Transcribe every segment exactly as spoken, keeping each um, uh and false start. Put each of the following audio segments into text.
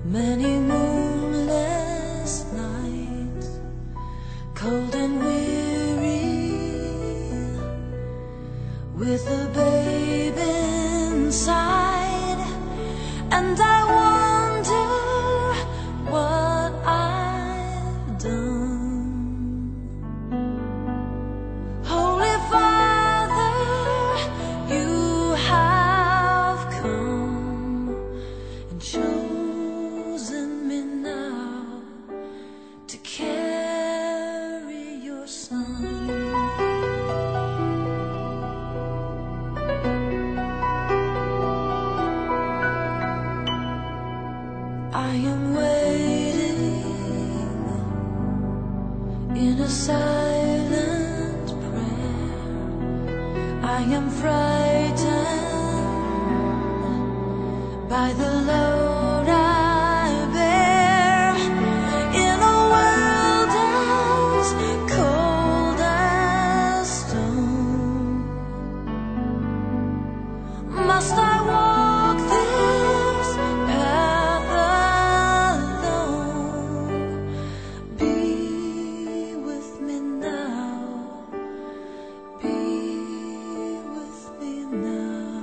Many moonless nights, cold and weary, with a babe inside, and I wonder what I've done. Holy Father, you have come and chosen me now to carry your Son. I am waiting in a silent prayer. I am frightened by the load I bear in a world as cold as stone. Must I walk this path alone? Be with me now, be with me now.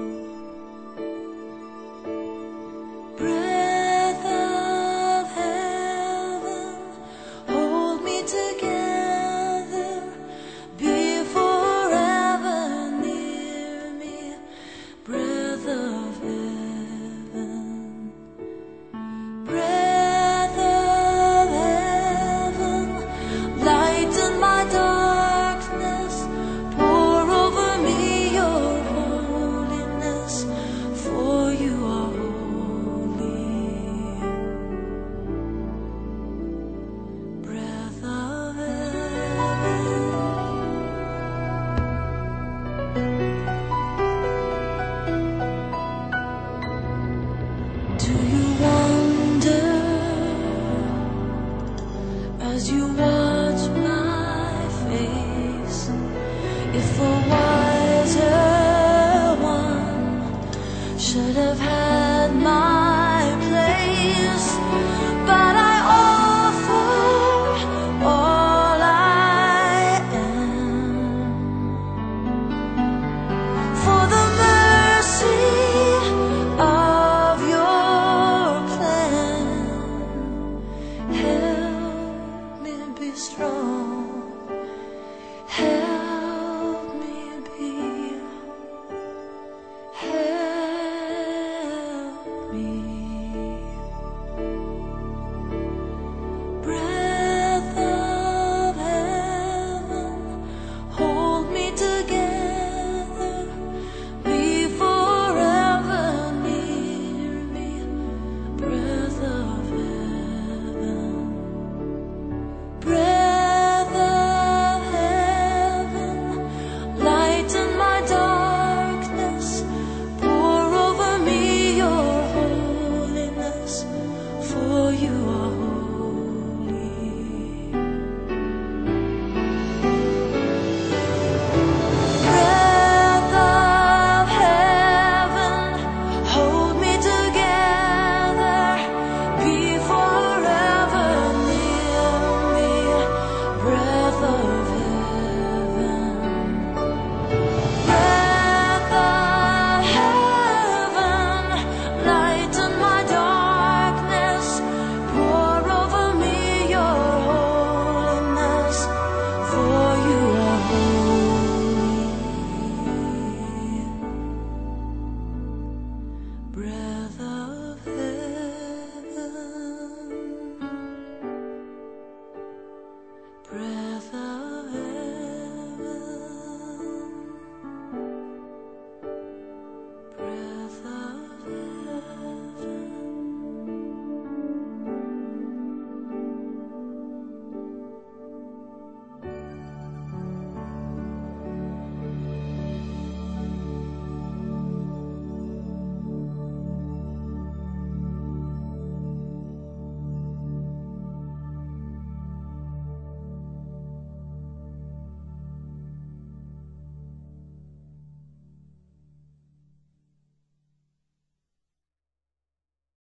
Breath of heaven, hold me together, be forever near me. Breath of heaven, breath of heaven, lighten my darkness, pour over me your holiness, for you are holy. Breath of heaven. Do you wonder as you watch my face if a wiser one should have had my place? But I offer all I am for the mercy of your plan. Help me be strong, help me be, help me.